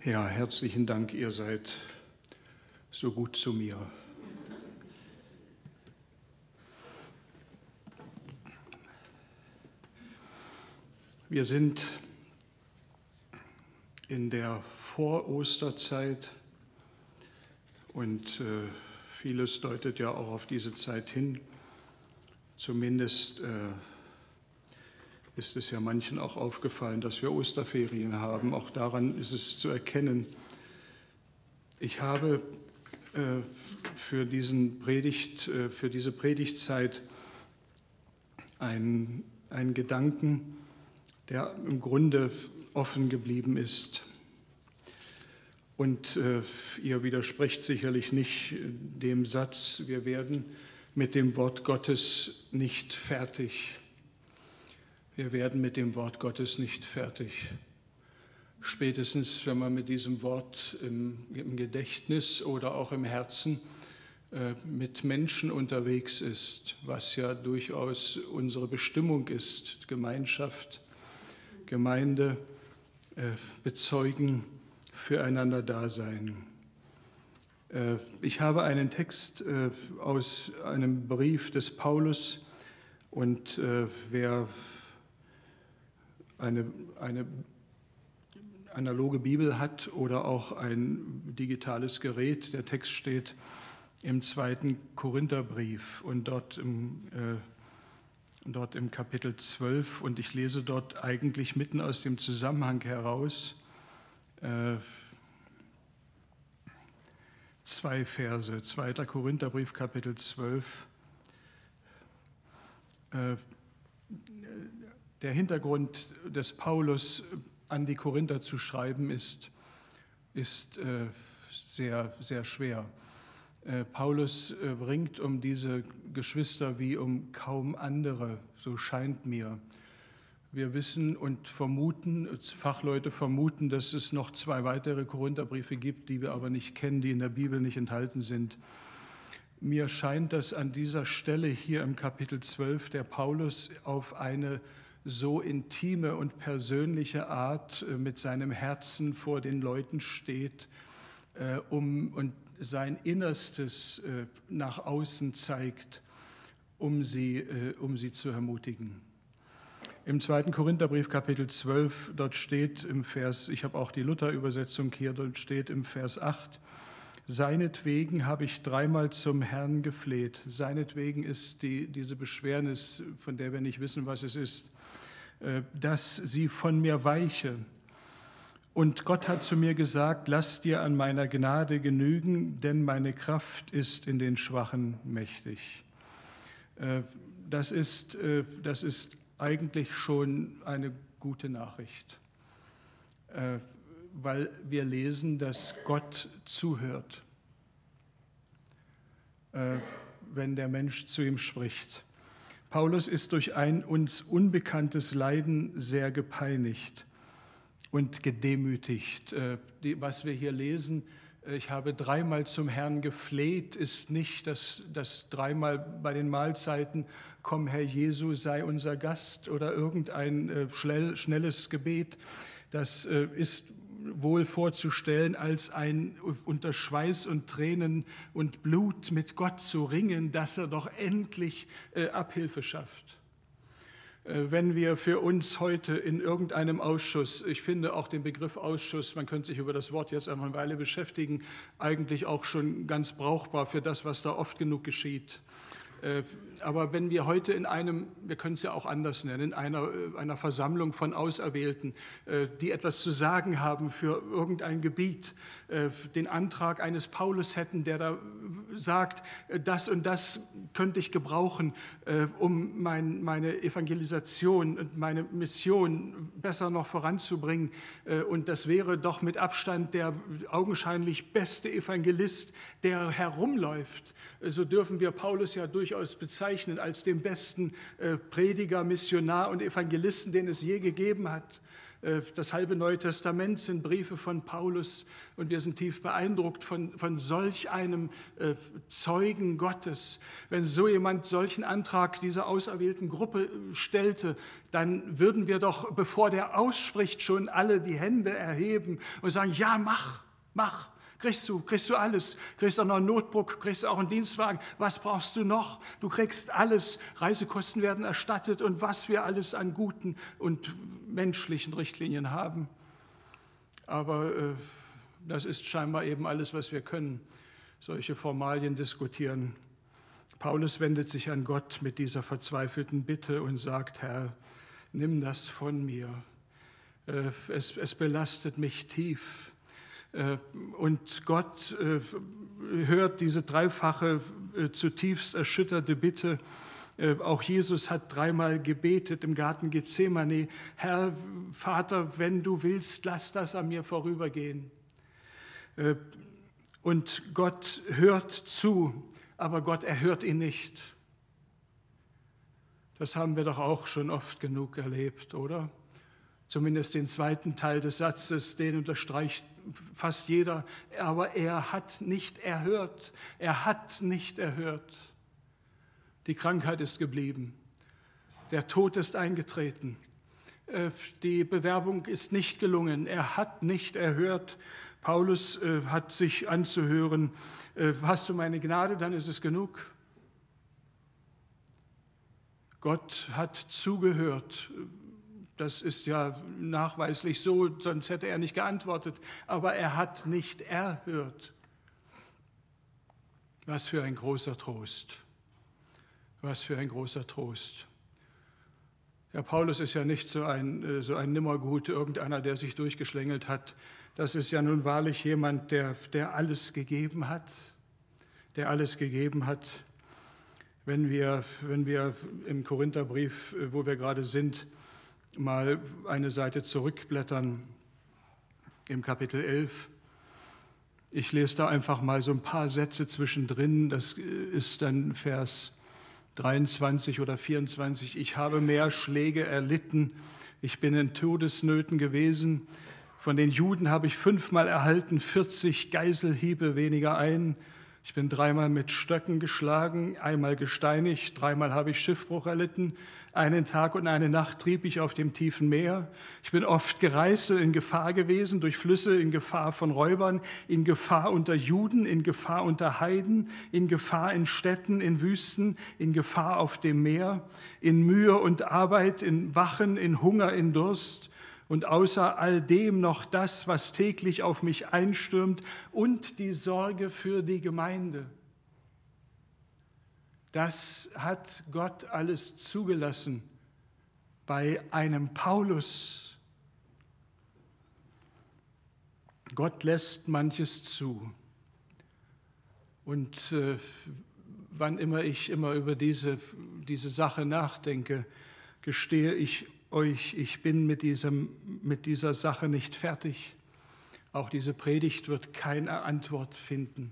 Ja, herzlichen Dank, ihr seid so gut zu mir. Wir sind in der Vorosterzeit und vieles deutet ja auch auf diese Zeit hin. Zumindest ist es ja manchen auch aufgefallen, dass wir Osterferien haben. Auch daran ist es zu erkennen. Ich habe für diese Predigtzeit einen Gedanken, der im Grunde offen geblieben ist. Und ihr widersprecht sicherlich nicht dem Satz, wir werden mit dem Wort Gottes nicht fertig. Wir werden mit dem Wort Gottes nicht fertig. Spätestens, wenn man mit diesem Wort im Gedächtnis oder auch im Herzen mit Menschen unterwegs ist, was ja durchaus unsere Bestimmung ist, Gemeinschaft, Gemeinde, bezeugen, füreinander da sein. Ich habe einen Text aus einem Brief des Paulus und wer eine analoge Bibel hat oder auch ein digitales Gerät, der Text steht im 2. Korintherbrief und dort im Kapitel 12 und ich lese dort eigentlich mitten aus dem Zusammenhang heraus 2 Verse, 2. Korintherbrief, Kapitel 12. Der Hintergrund des Paulus an die Korinther zu schreiben ist sehr, sehr schwer. Paulus ringt um diese Geschwister wie um kaum andere, so scheint mir. Wir wissen und vermuten, Fachleute vermuten, dass es noch 2 weitere Korintherbriefe gibt, die wir aber nicht kennen, die in der Bibel nicht enthalten sind. Mir scheint, dass an dieser Stelle hier im Kapitel 12 der Paulus auf eine so intime und persönliche Art mit seinem Herzen vor den Leuten steht und sein Innerstes nach außen zeigt, um sie zu ermutigen. Im 2. Korintherbrief, Kapitel 12, dort steht im Vers, ich habe auch die Luther-Übersetzung hier, dort steht im Vers 8, seinetwegen habe ich 3-mal zum Herrn gefleht. Seinetwegen ist diese Beschwernis, von der wir nicht wissen, was es ist, dass sie von mir weiche. Und Gott hat zu mir gesagt, lass dir an meiner Gnade genügen, denn meine Kraft ist in den Schwachen mächtig. Das ist eigentlich schon eine gute Nachricht, weil wir lesen, dass Gott zuhört, wenn der Mensch zu ihm spricht. Paulus ist durch ein uns unbekanntes Leiden sehr gepeinigt und gedemütigt. Was wir hier lesen, ich habe 3-mal zum Herrn gefleht, ist nicht das 3-mal bei den Mahlzeiten, komm Herr Jesu, sei unser Gast oder irgendein schnelles Gebet. Das ist wohl vorzustellen, als ein unter Schweiß und Tränen und Blut mit Gott zu ringen, dass er doch endlich Abhilfe schafft. Wenn wir für uns heute in irgendeinem Ausschuss, ich finde auch den Begriff Ausschuss, man könnte sich über das Wort jetzt eine Weile beschäftigen, eigentlich auch schon ganz brauchbar für das, was da oft genug geschieht. Aber wenn wir heute wir können es ja auch anders nennen, in einer Versammlung von Auserwählten, die etwas zu sagen haben für irgendein Gebiet, den Antrag eines Paulus hätten, der da sagt, das und das könnte ich gebrauchen, um meine Evangelisation und meine Mission besser noch voranzubringen. Und das wäre doch mit Abstand der augenscheinlich beste Evangelist, der herumläuft. So dürfen wir Paulus ja durchaus bezeichnen als den besten Prediger, Missionar und Evangelisten, den es je gegeben hat. Das halbe Neue Testament sind Briefe von Paulus und wir sind tief beeindruckt von solch einem Zeugen Gottes. Wenn so jemand solchen Antrag dieser auserwählten Gruppe stellte, dann würden wir doch, bevor der ausspricht, schon alle die Hände erheben und sagen, ja, mach. Kriegst du alles, kriegst auch noch ein Notebook, kriegst auch einen Dienstwagen, was brauchst du noch? Du kriegst alles, Reisekosten werden erstattet und was wir alles an guten und menschlichen Richtlinien haben. Aber das ist scheinbar eben alles, was wir können, solche Formalien diskutieren. Paulus wendet sich an Gott mit dieser verzweifelten Bitte und sagt, Herr, nimm das von mir, es belastet mich tief. Und Gott hört diese dreifache, zutiefst erschütterte Bitte. Auch Jesus hat dreimal gebetet im Garten Gethsemane, Herr, Vater, wenn du willst, lass das an mir vorübergehen. Und Gott hört zu, aber Gott erhört ihn nicht. Das haben wir doch auch schon oft genug erlebt, oder? Zumindest den zweiten Teil des Satzes, den unterstreicht fast jeder, aber er hat nicht erhört. Er hat nicht erhört. Die Krankheit ist geblieben. Der Tod ist eingetreten. Die Bewerbung ist nicht gelungen. Er hat nicht erhört. Paulus hat sich anzuhören, hast du meine Gnade, dann ist es genug. Gott hat zugehört. Das ist ja nachweislich so, sonst hätte er nicht geantwortet. Aber er hat nicht erhört. Was für ein großer Trost. Was für ein großer Trost. Ja, Paulus ist ja nicht so ein Nimmergut, irgendeiner, der sich durchgeschlängelt hat. Das ist ja nun wahrlich jemand, der alles gegeben hat. Der alles gegeben hat. Wenn wir im Korintherbrief, wo wir gerade sind, mal eine Seite zurückblättern im Kapitel 11. Ich lese da einfach mal so ein paar Sätze zwischendrin. Das ist dann Vers 23 oder 24. Ich habe mehr Schläge erlitten. Ich bin in Todesnöten gewesen. Von den Juden habe ich 5-mal erhalten, 40 Geiselhiebe weniger ein. Ich bin 3-mal mit Stöcken geschlagen, 1-mal gesteinigt, 3-mal habe ich Schiffbruch erlitten. Einen Tag und eine Nacht trieb ich auf dem tiefen Meer. Ich bin oft gereist und in Gefahr gewesen, durch Flüsse, in Gefahr von Räubern, in Gefahr unter Juden, in Gefahr unter Heiden, in Gefahr in Städten, in Wüsten, in Gefahr auf dem Meer, in Mühe und Arbeit, in Wachen, in Hunger, in Durst. Und außer all dem noch das, was täglich auf mich einstürmt und die Sorge für die Gemeinde. Das hat Gott alles zugelassen bei einem Paulus. Gott lässt manches zu. Und wann immer ich über diese Sache nachdenke, gestehe ich euch, ich bin mit dieser Sache nicht fertig. Auch diese Predigt wird keine Antwort finden,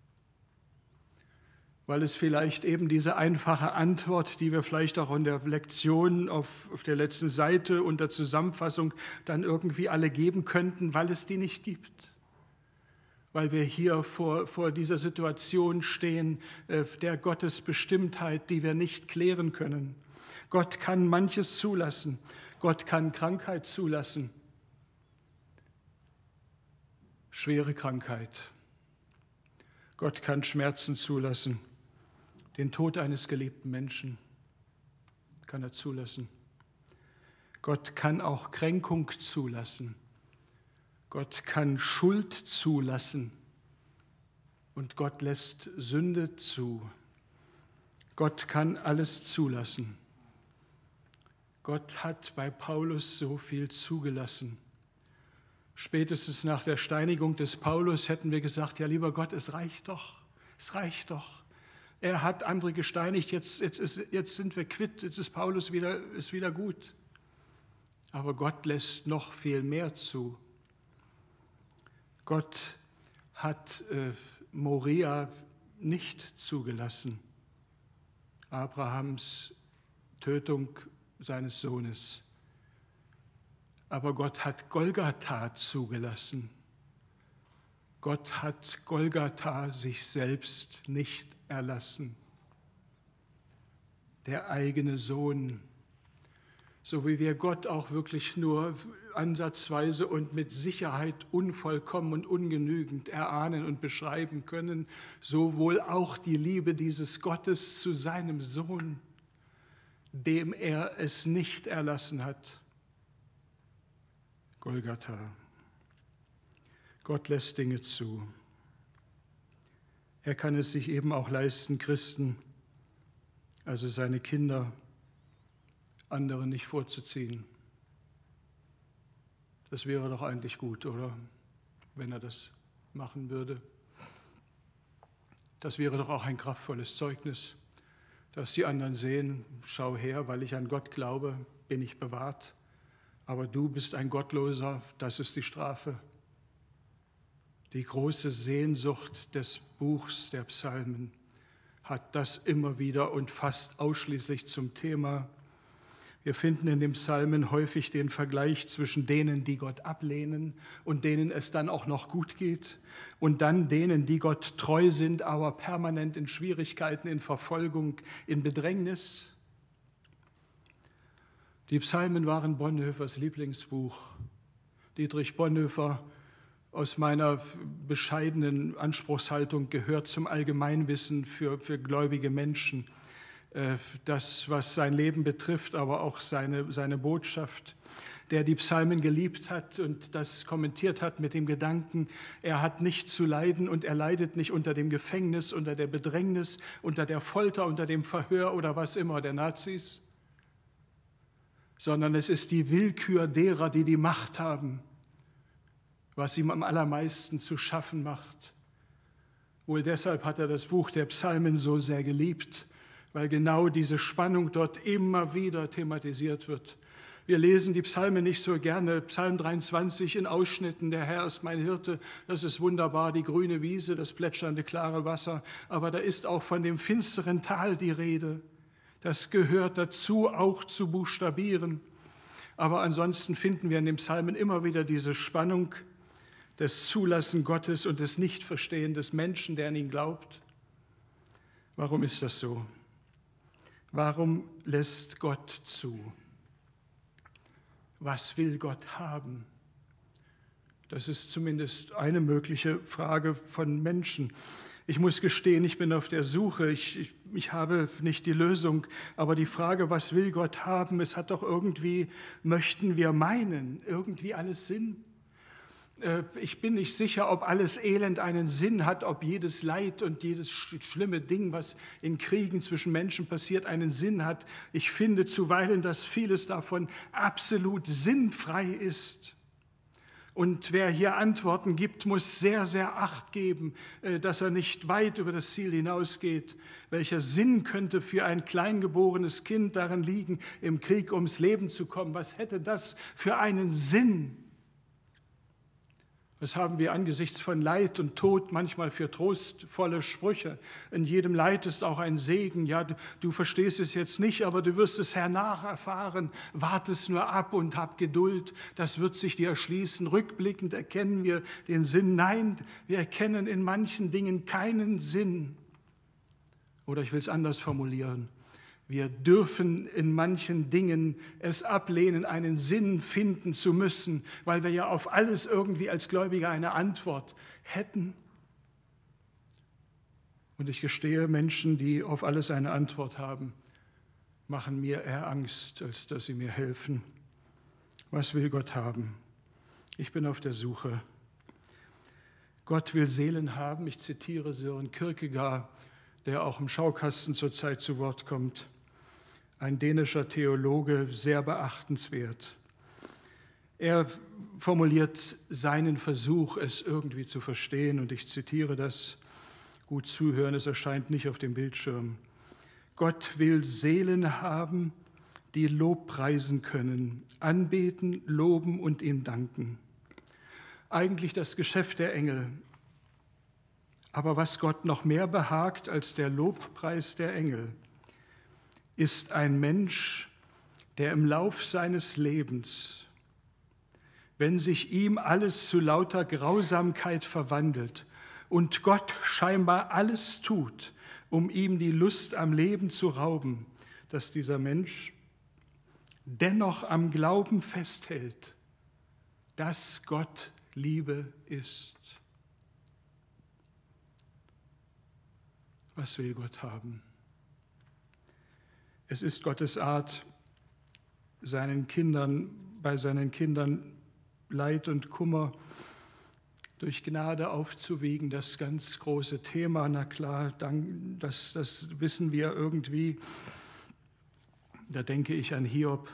weil es vielleicht eben diese einfache Antwort, die wir vielleicht auch in der Lektion auf der letzten Seite unter Zusammenfassung dann irgendwie alle geben könnten, weil es die nicht gibt. Weil wir hier vor dieser Situation stehen, der Gottesbestimmtheit, die wir nicht klären können. Gott kann manches zulassen. Gott kann Krankheit zulassen. Schwere Krankheit. Gott kann Schmerzen zulassen. Den Tod eines geliebten Menschen kann er zulassen. Gott kann auch Kränkung zulassen. Gott kann Schuld zulassen. Und Gott lässt Sünde zu. Gott kann alles zulassen. Gott hat bei Paulus so viel zugelassen. Spätestens nach der Steinigung des Paulus hätten wir gesagt, ja lieber Gott, es reicht doch, es reicht doch. Er hat andere gesteinigt, jetzt sind wir quitt, jetzt ist Paulus wieder gut. Aber Gott lässt noch viel mehr zu. Gott hat Moria nicht zugelassen, Abrahams Tötung seines Sohnes. Aber Gott hat Golgatha zugelassen. Gott hat Golgatha sich selbst nicht erlassen. Der eigene Sohn, so wie wir Gott auch wirklich nur ansatzweise und mit Sicherheit unvollkommen und ungenügend erahnen und beschreiben können, so wohl auch die Liebe dieses Gottes zu seinem Sohn, dem er es nicht erlassen hat. Golgatha. Gott lässt Dinge zu. Er kann es sich eben auch leisten, Christen, also seine Kinder, anderen nicht vorzuziehen. Das wäre doch eigentlich gut, oder? Wenn er das machen würde. Das wäre doch auch ein kraftvolles Zeugnis, dass die anderen sehen, schau her, weil ich an Gott glaube, bin ich bewahrt. Aber du bist ein Gottloser, das ist die Strafe. Die große Sehnsucht des Buchs der Psalmen hat das immer wieder und fast ausschließlich zum Thema. Wir finden in den Psalmen häufig den Vergleich zwischen denen, die Gott ablehnen und denen es dann auch noch gut geht, und dann denen, die Gott treu sind, aber permanent in Schwierigkeiten, in Verfolgung, in Bedrängnis. Die Psalmen waren Bonhoeffers Lieblingsbuch. Dietrich Bonhoeffer, aus meiner bescheidenen Anspruchshaltung, gehört zum Allgemeinwissen für gläubige Menschen. Das, was sein Leben betrifft, aber auch seine Botschaft, der die Psalmen geliebt hat und das kommentiert hat mit dem Gedanken, er hat nicht zu leiden und er leidet nicht unter dem Gefängnis, unter der Bedrängnis, unter der Folter, unter dem Verhör oder was immer der Nazis, sondern es ist die Willkür derer, die die Macht haben, was ihm am allermeisten zu schaffen macht. Wohl deshalb hat er das Buch der Psalmen so sehr geliebt, weil genau diese Spannung dort immer wieder thematisiert wird. Wir lesen die Psalmen nicht so gerne. Psalm 23 in Ausschnitten, der Herr ist mein Hirte, das ist wunderbar, die grüne Wiese, das plätschernde klare Wasser. Aber da ist auch von dem finsteren Tal die Rede. Das gehört dazu, auch zu buchstabieren. Aber ansonsten finden wir in den Psalmen immer wieder diese Spannung des Zulassen Gottes und des Nichtverstehen des Menschen, der an ihn glaubt. Warum ist das so? Warum lässt Gott zu? Was will Gott haben? Das ist zumindest eine mögliche Frage von Menschen. Ich muss gestehen, ich bin auf der Suche, ich habe nicht die Lösung, aber die Frage, was will Gott haben, es hat doch irgendwie, möchten wir meinen, irgendwie alles Sinn? Ich bin nicht sicher, ob alles Elend einen Sinn hat, ob jedes Leid und jedes schlimme Ding, was in Kriegen zwischen Menschen passiert, einen Sinn hat. Ich finde zuweilen, dass vieles davon absolut sinnfrei ist. Und wer hier Antworten gibt, muss sehr, sehr Acht geben, dass er nicht weit über das Ziel hinausgeht. Welcher Sinn könnte für ein kleingeborenes Kind darin liegen, im Krieg ums Leben zu kommen? Was hätte das für einen Sinn? Was haben wir angesichts von Leid und Tod manchmal für trostvolle Sprüche? In jedem Leid ist auch ein Segen. Ja, du verstehst es jetzt nicht, aber du wirst es hernach erfahren. Wart es nur ab und hab Geduld. Das wird sich dir erschließen. Rückblickend erkennen wir den Sinn. Nein, wir erkennen in manchen Dingen keinen Sinn. Oder ich will es anders formulieren. Wir dürfen in manchen Dingen es ablehnen, einen Sinn finden zu müssen, weil wir ja auf alles irgendwie als Gläubiger eine Antwort hätten. Und ich gestehe, Menschen, die auf alles eine Antwort haben, machen mir eher Angst, als dass sie mir helfen. Was will Gott haben? Ich bin auf der Suche. Gott will Seelen haben. Ich zitiere Søren Kierkegaard, der auch im Schaukasten zurzeit zu Wort kommt. Ein dänischer Theologe, sehr beachtenswert. Er formuliert seinen Versuch, es irgendwie zu verstehen, und ich zitiere das. Gut zuhören, es erscheint nicht auf dem Bildschirm. Gott will Seelen haben, die Lob preisen können, anbeten, loben und ihm danken. Eigentlich das Geschäft der Engel. Aber was Gott noch mehr behagt als der Lobpreis der Engel, ist ein Mensch, der im Lauf seines Lebens wenn sich ihm alles zu lauter Grausamkeit verwandelt und Gott scheinbar alles tut, um ihm die Lust am Leben zu rauben, dass dieser Mensch dennoch am Glauben festhält, dass Gott Liebe ist. Was will Gott haben? Es ist Gottes Art, bei seinen Kindern Leid und Kummer durch Gnade aufzuwiegen, das ganz große Thema. Na klar, das wissen wir irgendwie. Da denke ich an Hiob.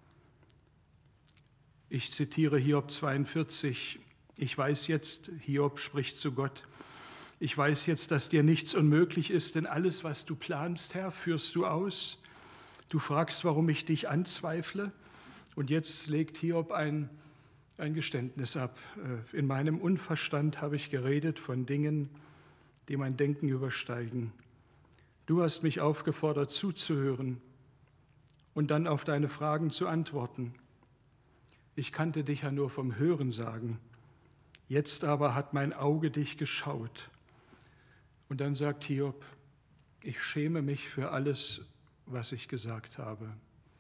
Ich zitiere Hiob 42. Ich weiß jetzt, Hiob spricht zu Gott, ich weiß jetzt, dass dir nichts unmöglich ist, denn alles, was du planst, Herr, führst du aus. Du fragst, warum ich dich anzweifle. Und jetzt legt Hiob ein Geständnis ab. In meinem Unverstand habe ich geredet von Dingen, die mein Denken übersteigen. Du hast mich aufgefordert, zuzuhören und dann auf deine Fragen zu antworten. Ich kannte dich ja nur vom Hörensagen. Jetzt aber hat mein Auge dich geschaut. Und dann sagt Hiob, ich schäme mich für alles, was ich gesagt habe.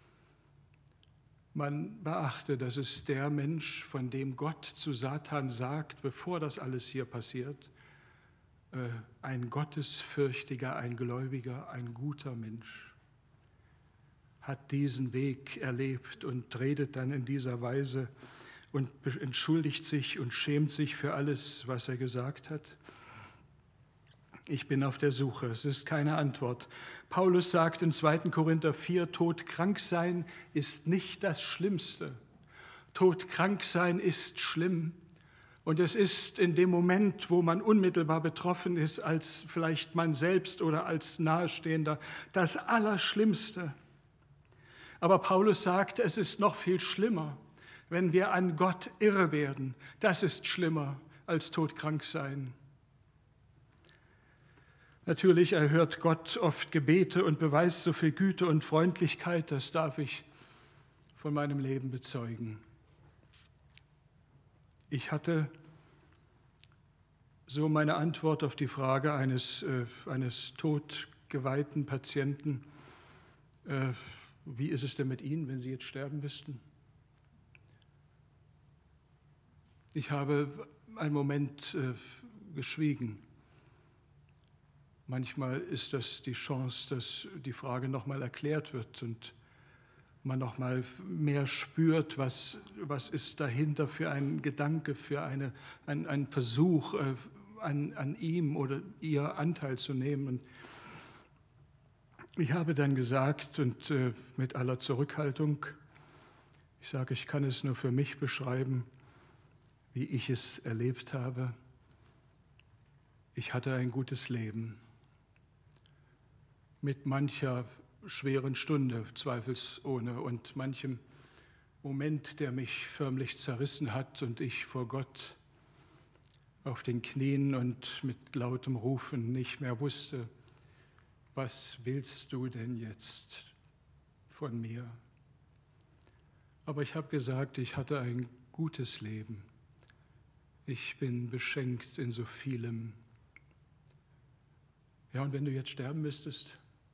Man beachte, dass es der Mensch, von dem Gott zu Satan sagt, bevor das alles hier passiert, ein gottesfürchtiger, ein Gläubiger, ein guter Mensch, hat diesen Weg erlebt und redet dann in dieser Weise und entschuldigt sich und schämt sich für alles, was er gesagt hat. Ich bin auf der Suche, es ist keine Antwort. Paulus sagt in 2. Korinther 4, todkrank sein ist nicht das Schlimmste. Todkrank sein ist schlimm. Und es ist in dem Moment, wo man unmittelbar betroffen ist, als vielleicht man selbst oder als Nahestehender, das Allerschlimmste. Aber Paulus sagt, es ist noch viel schlimmer, wenn wir an Gott irre werden. Das ist schlimmer als todkrank sein. Natürlich erhört Gott oft Gebete und beweist so viel Güte und Freundlichkeit, das darf ich von meinem Leben bezeugen. Ich hatte so meine Antwort auf die Frage eines todgeweihten Patienten, wie ist es denn mit Ihnen, wenn Sie jetzt sterben müssten? Ich habe einen Moment geschwiegen. Manchmal ist das die Chance, dass die Frage nochmal erklärt wird und man nochmal mehr spürt, was ist dahinter für ein Gedanke, für ein Versuch, an ihm oder ihr Anteil zu nehmen. Und ich habe dann gesagt, und mit aller Zurückhaltung, ich sage, ich kann es nur für mich beschreiben, wie ich es erlebt habe. Ich hatte ein gutes Leben. Mit mancher schweren Stunde, zweifelsohne, und manchem Moment, der mich förmlich zerrissen hat und ich vor Gott auf den Knien und mit lautem Rufen nicht mehr wusste, was willst du denn jetzt von mir? Aber ich habe gesagt, ich hatte ein gutes Leben. Ich bin beschenkt in so vielem. Ja, und wenn du jetzt sterben müsstest?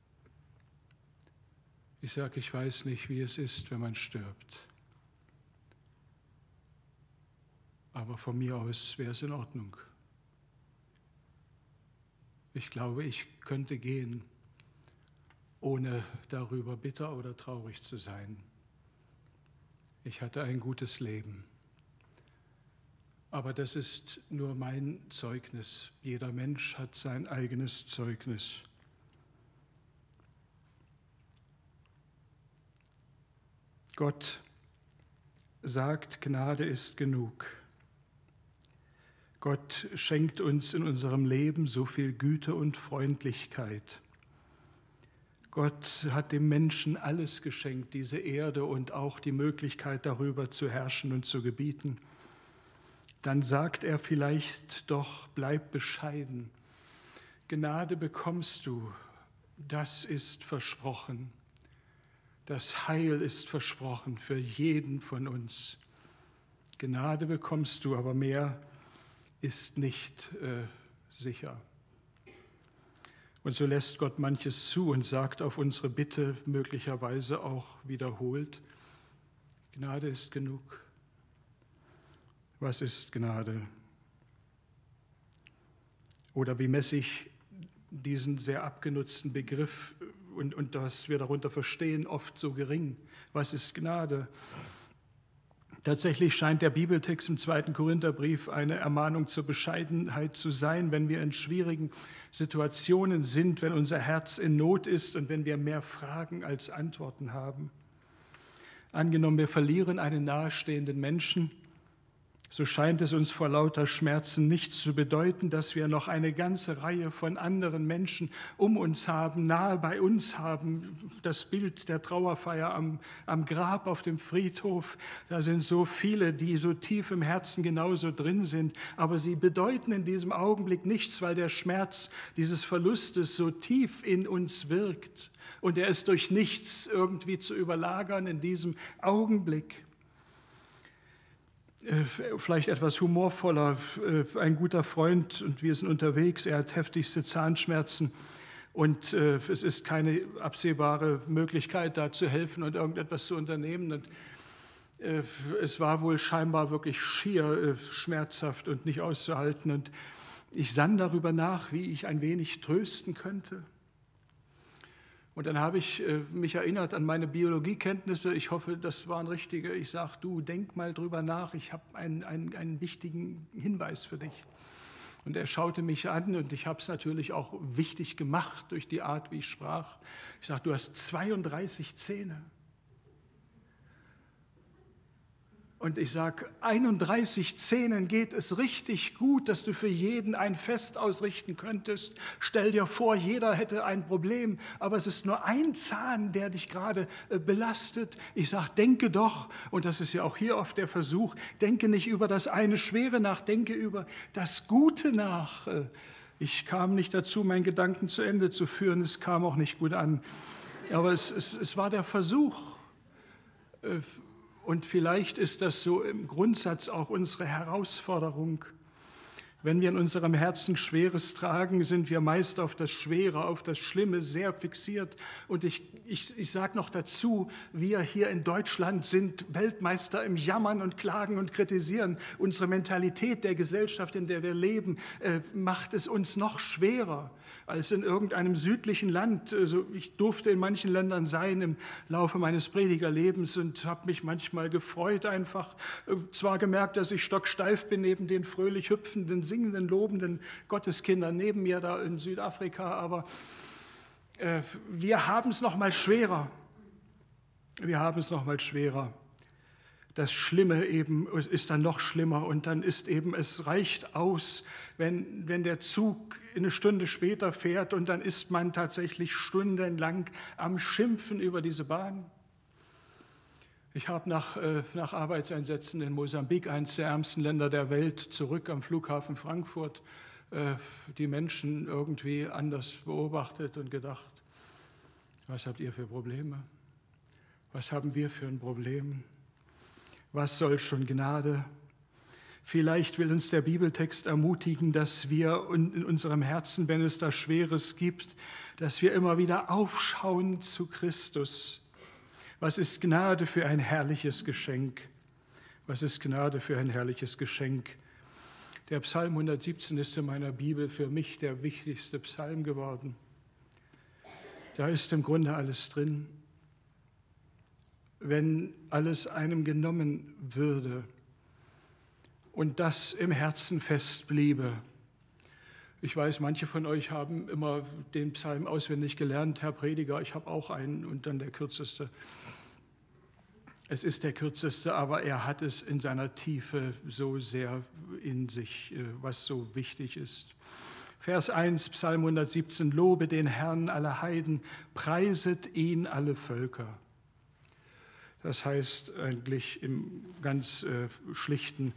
Ich sage, ich weiß nicht, wie es ist, wenn man stirbt. Aber von mir aus wäre es in Ordnung. Ich glaube, ich könnte gehen, ohne darüber bitter oder traurig zu sein. Ich hatte ein gutes Leben. Aber das ist nur mein Zeugnis. Jeder Mensch hat sein eigenes Zeugnis. Gott sagt, Gnade ist genug. Gott schenkt uns in unserem Leben so viel Güte und Freundlichkeit. Gott hat dem Menschen alles geschenkt, diese Erde und auch die Möglichkeit, darüber zu herrschen und zu gebieten. Dann sagt er vielleicht doch, bleib bescheiden. Gnade bekommst du, das ist versprochen. Das Heil ist versprochen für jeden von uns. Gnade bekommst du, aber mehr ist nicht sicher. Und so lässt Gott manches zu und sagt auf unsere Bitte möglicherweise auch wiederholt, Gnade ist genug. Was ist Gnade? Oder wie messe ich diesen sehr abgenutzten Begriff und was wir darunter verstehen, oft so gering? Was ist Gnade? Tatsächlich scheint der Bibeltext im 2. Korintherbrief eine Ermahnung zur Bescheidenheit zu sein, wenn wir in schwierigen Situationen sind, wenn unser Herz in Not ist und wenn wir mehr Fragen als Antworten haben. Angenommen, wir verlieren einen nahestehenden Menschen, so scheint es uns vor lauter Schmerzen nichts zu bedeuten, dass wir noch eine ganze Reihe von anderen Menschen um uns haben, nahe bei uns haben. Das Bild der Trauerfeier am Grab auf dem Friedhof, da sind so viele, die so tief im Herzen genauso drin sind, aber sie bedeuten in diesem Augenblick nichts, weil der Schmerz dieses Verlustes so tief in uns wirkt und er ist durch nichts irgendwie zu überlagern in diesem Augenblick. Vielleicht etwas humorvoller, ein guter Freund und wir sind unterwegs, er hat heftigste Zahnschmerzen und es ist keine absehbare Möglichkeit, da zu helfen und irgendetwas zu unternehmen. Und es war wohl scheinbar wirklich schier schmerzhaft und nicht auszuhalten und ich sann darüber nach, wie ich ein wenig trösten könnte. Und dann habe ich mich erinnert an meine Biologiekenntnisse. Ich hoffe, das waren richtige. Ich sage, du, denk mal drüber nach. Ich habe einen wichtigen Hinweis für dich. Und er schaute mich an und ich habe es natürlich auch wichtig gemacht durch die Art, wie ich sprach. Ich sage, du hast 32 Zähne. Und ich sage, 31 Zähnen geht es richtig gut, dass du für jeden ein Fest ausrichten könntest. Stell dir vor, jeder hätte ein Problem, aber es ist nur ein Zahn, der dich gerade belastet. Ich sage, denke doch, und das ist ja auch hier oft der Versuch, denke nicht über das eine Schwere nach, denke über das Gute nach. Ich kam nicht dazu, meinen Gedanken zu Ende zu führen, es kam auch nicht gut an. Aber es war der Versuch. Und vielleicht ist das so im Grundsatz auch unsere Herausforderung. Wenn wir in unserem Herzen Schweres tragen, sind wir meist auf das Schwere, auf das Schlimme sehr fixiert. Und ich sage noch dazu, wir hier in Deutschland sind Weltmeister im Jammern und Klagen und Kritisieren. Unsere Mentalität der Gesellschaft, in der wir leben, macht es uns noch schwerer als in irgendeinem südlichen Land. Also ich durfte in manchen Ländern sein im Laufe meines Predigerlebens und habe mich manchmal gefreut einfach. Zwar gemerkt, dass ich stocksteif bin neben den fröhlich hüpfenden, singenden, lobenden Gotteskindern neben mir da in Südafrika, aber wir haben es noch mal schwerer. Wir haben es noch mal schwerer. Das Schlimme eben ist dann noch schlimmer und dann ist eben, es reicht aus, wenn der Zug eine Stunde später fährt und dann ist man tatsächlich stundenlang am Schimpfen über diese Bahn. Ich habe nach Arbeitseinsätzen in Mosambik, eines der ärmsten Länder der Welt, zurück am Flughafen Frankfurt, die Menschen irgendwie anders beobachtet und gedacht, was habt ihr für Probleme? Was haben wir für ein Problem? Was soll schon Gnade? Vielleicht will uns der Bibeltext ermutigen, dass wir in unserem Herzen, wenn es da Schweres gibt, dass wir immer wieder aufschauen zu Christus. Was ist Gnade für ein herrliches Geschenk? Was ist Gnade für ein herrliches Geschenk? Der Psalm 117 ist in meiner Bibel für mich der wichtigste Psalm geworden. Da ist im Grunde alles drin. Wenn alles einem genommen würde und das im Herzen fest bliebe. Ich weiß, manche von euch haben immer den Psalm auswendig gelernt, Herr Prediger, ich habe auch einen und dann der kürzeste. Es ist der kürzeste, aber er hat es in seiner Tiefe so sehr in sich, was so wichtig ist. Vers 1, Psalm 117, Lobe den Herrn alle Heiden, preiset ihn alle Völker. Das heißt eigentlich im ganz schlichten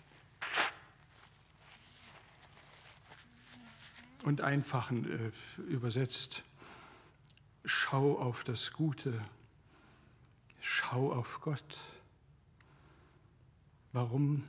und einfachen übersetzt, schau auf das Gute, schau auf Gott. Warum?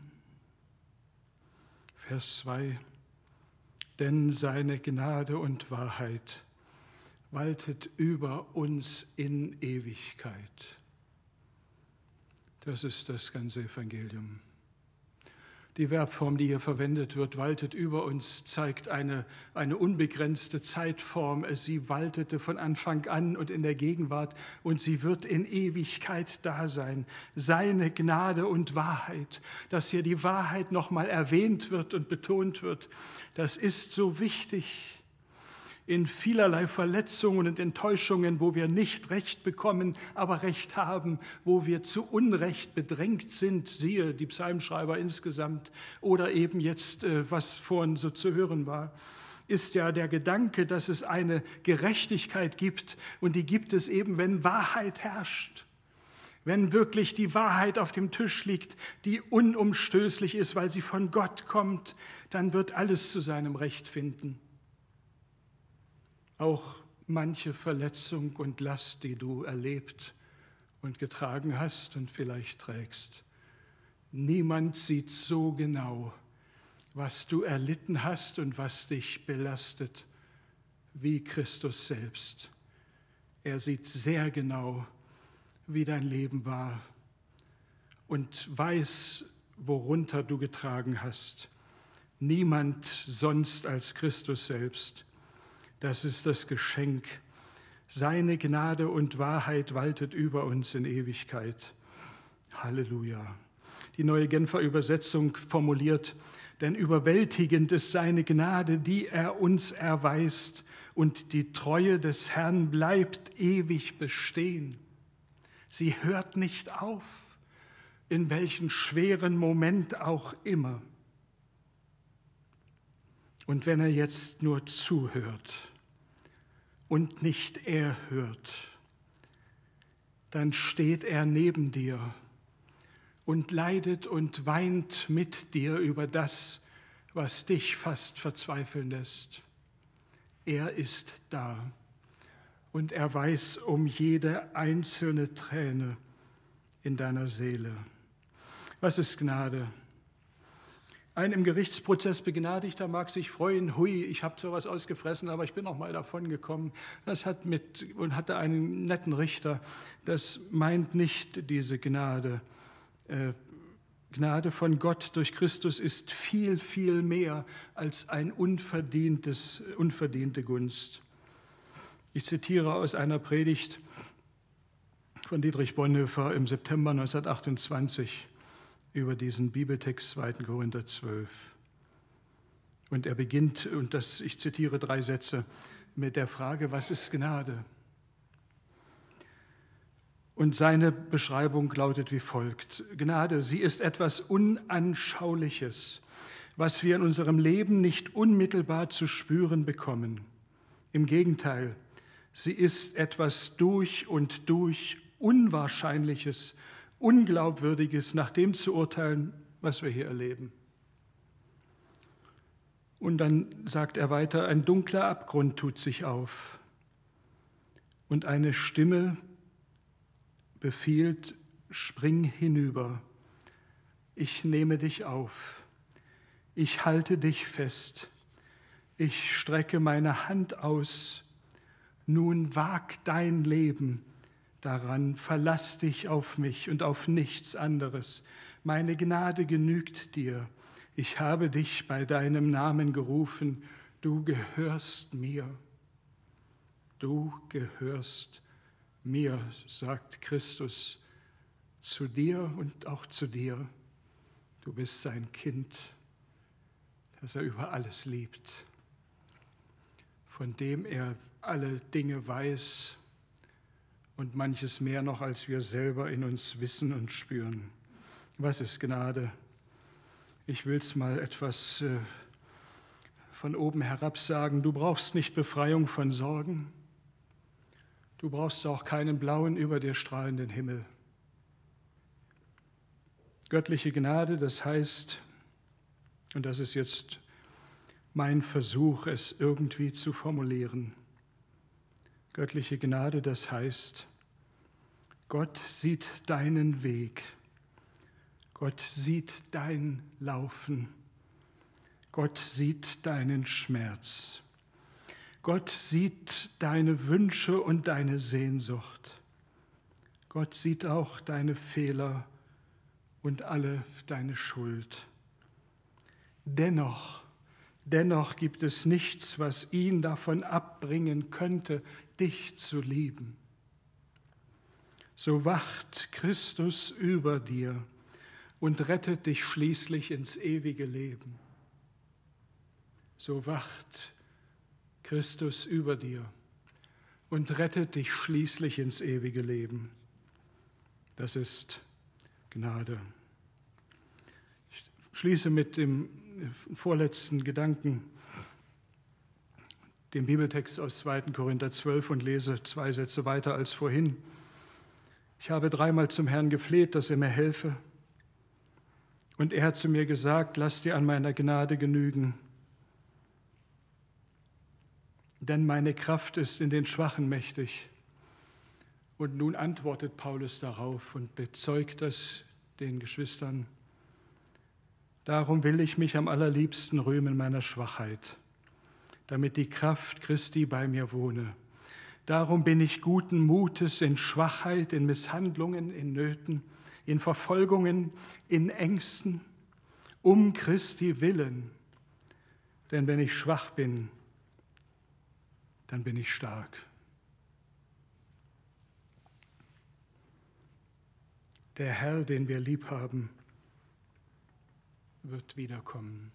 Vers 2. Denn seine Gnade und Wahrheit waltet über uns in Ewigkeit. Das ist das ganze Evangelium. Die Verbform, die hier verwendet wird, waltet über uns, zeigt eine unbegrenzte Zeitform. Sie waltete von Anfang an und in der Gegenwart und sie wird in Ewigkeit da sein. Seine Gnade und Wahrheit, dass hier die Wahrheit nochmal erwähnt wird und betont wird, das ist so wichtig. In vielerlei Verletzungen und Enttäuschungen, wo wir nicht Recht bekommen, aber Recht haben, wo wir zu Unrecht bedrängt sind, siehe die Psalmschreiber insgesamt oder eben jetzt, was vorhin so zu hören war, ist ja der Gedanke, dass es eine Gerechtigkeit gibt und die gibt es eben, wenn Wahrheit herrscht. Wenn wirklich die Wahrheit auf dem Tisch liegt, die unumstößlich ist, weil sie von Gott kommt, dann wird alles zu seinem Recht finden. Auch manche Verletzung und Last, die du erlebt und getragen hast und vielleicht trägst. Niemand sieht so genau, was du erlitten hast und was dich belastet, wie Christus selbst. Er sieht sehr genau, wie dein Leben war und weiß, worunter du getragen hast. Niemand sonst als Christus selbst. Das ist das Geschenk. Seine Gnade und Wahrheit waltet über uns in Ewigkeit. Halleluja. Die Neue Genfer Übersetzung formuliert, denn überwältigend ist seine Gnade, die er uns erweist, und die Treue des Herrn bleibt ewig bestehen. Sie hört nicht auf, in welchem schweren Moment auch immer. Und wenn er jetzt nur zuhört und nicht er hört, dann steht er neben dir und leidet und weint mit dir über das, was dich fast verzweifeln lässt. Er ist da und er weiß um jede einzelne Träne in deiner Seele. Was ist Gnade? Ein im Gerichtsprozess Begnadigter mag sich freuen, hui, ich habe zwar was ausgefressen, aber ich bin noch mal davon gekommen. Das und hatte einen netten Richter. Das meint nicht diese Gnade. Gnade von Gott durch Christus ist viel, viel mehr als eine unverdiente Gunst. Ich zitiere aus einer Predigt von Dietrich Bonhoeffer im September 1928. Über diesen Bibeltext 2. Korinther 12. Und er beginnt, ich zitiere 3 Sätze, mit der Frage, was ist Gnade? Und seine Beschreibung lautet wie folgt. Gnade, sie ist etwas Unanschauliches, was wir in unserem Leben nicht unmittelbar zu spüren bekommen. Im Gegenteil, sie ist etwas durch und durch Unwahrscheinliches, Unglaubwürdiges, nach dem zu urteilen, was wir hier erleben. Und dann sagt er weiter, ein dunkler Abgrund tut sich auf und eine Stimme befiehlt, spring hinüber, ich nehme dich auf, ich halte dich fest, ich strecke meine Hand aus, nun wag dein Leben daran, verlass dich auf mich und auf nichts anderes. Meine Gnade genügt dir. Ich habe dich bei deinem Namen gerufen. Du gehörst mir. Du gehörst mir, sagt Christus zu dir und auch zu dir. Du bist sein Kind, das er über alles liebt, von dem er alle Dinge weiß, und manches mehr noch, als wir selber in uns wissen und spüren. Was ist Gnade? Ich will es mal etwas von oben herab sagen. Du brauchst nicht Befreiung von Sorgen. Du brauchst auch keinen blauen, über dir strahlenden Himmel. Göttliche Gnade, das heißt, und das ist jetzt mein Versuch, es irgendwie zu formulieren, göttliche Gnade, das heißt, Gott sieht deinen Weg. Gott sieht dein Laufen. Gott sieht deinen Schmerz. Gott sieht deine Wünsche und deine Sehnsucht. Gott sieht auch deine Fehler und alle deine Schuld. Dennoch gibt es nichts, was ihn davon abbringen könnte, dich zu lieben. So wacht Christus über dir und rettet dich schließlich ins ewige Leben. So wacht Christus über dir und rettet dich schließlich ins ewige Leben. Das ist Gnade. Ich schließe mit dem vorletzten Gedanken, dem Bibeltext aus 2. Korinther 12 und lese 2 Sätze weiter als vorhin. Ich habe 3-mal zum Herrn gefleht, dass er mir helfe. Und er hat zu mir gesagt, lass dir an meiner Gnade genügen. Denn meine Kraft ist in den Schwachen mächtig. Und nun antwortet Paulus darauf und bezeugt das den Geschwistern. Darum will ich mich am allerliebsten rühmen meiner Schwachheit, damit die Kraft Christi bei mir wohne. Darum bin ich guten Mutes in Schwachheit, in Misshandlungen, in Nöten, in Verfolgungen, in Ängsten, um Christi willen. Denn wenn ich schwach bin, dann bin ich stark. Der Herr, den wir lieb haben, wird wiederkommen.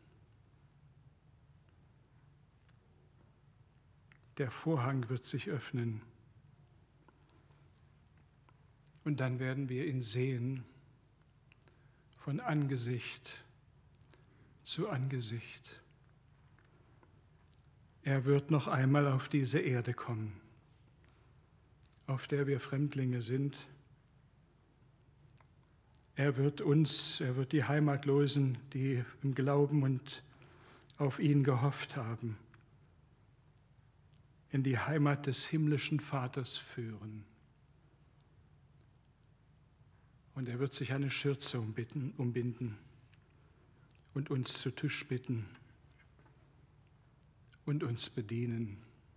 Der Vorhang wird sich öffnen und dann werden wir ihn sehen von Angesicht zu Angesicht. Er wird noch einmal auf diese Erde kommen, auf der wir Fremdlinge sind. Er wird die Heimatlosen, die im Glauben und auf ihn gehofft haben, in die Heimat des himmlischen Vaters führen. Und er wird sich eine Schürze umbinden und uns zu Tisch bitten und uns bedienen,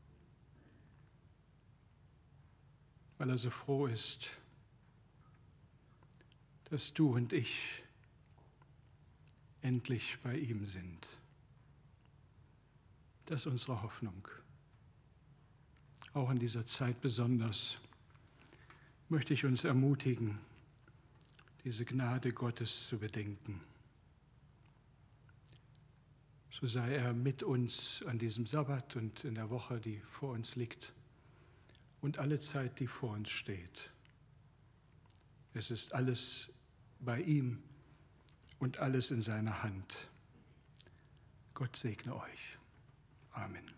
weil er so froh ist, dass du und ich endlich bei ihm sind. Das ist unsere Hoffnung. Auch in dieser Zeit besonders möchte ich uns ermutigen, diese Gnade Gottes zu bedenken. So sei er mit uns an diesem Sabbat und in der Woche, die vor uns liegt, und alle Zeit, die vor uns steht. Es ist alles bei ihm und alles in seiner Hand. Gott segne euch. Amen.